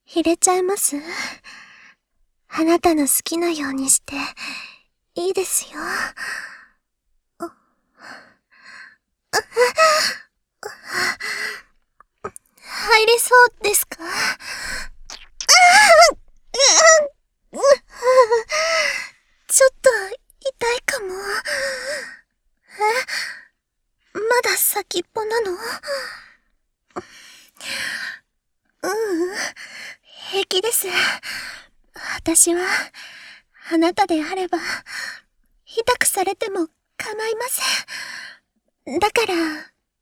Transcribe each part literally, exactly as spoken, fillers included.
入れちゃいます？あなたの好きなようにして、いいですよ。入りそうですか？ちょっと痛いかも。え？まだ先っぽなの？ううん、平気です。私は、あなたであれば、痛くされても構いません。だから、ね。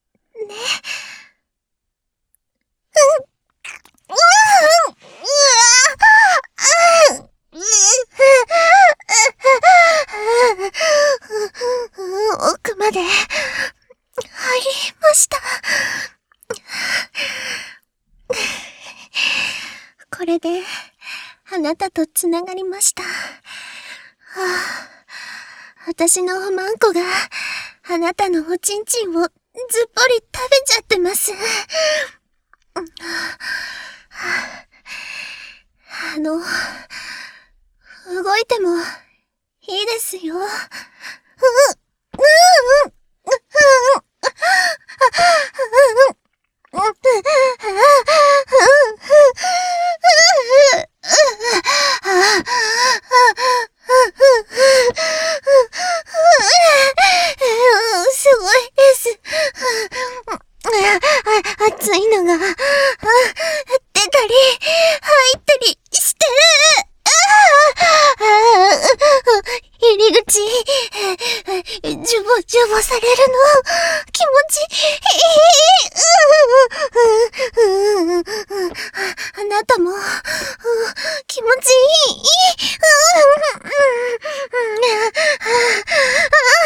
奥まで入りました。これであなたとつながりました。はあ、私のおまんこがあなたのおちんちんをずっぽり食べちゃってます。あの、動いてもいいですよ。う、う、う、すごいです。熱いのが出たり入ったりして入り口ジュボジュボされるの気持ちいい。あなたも気持ちいい。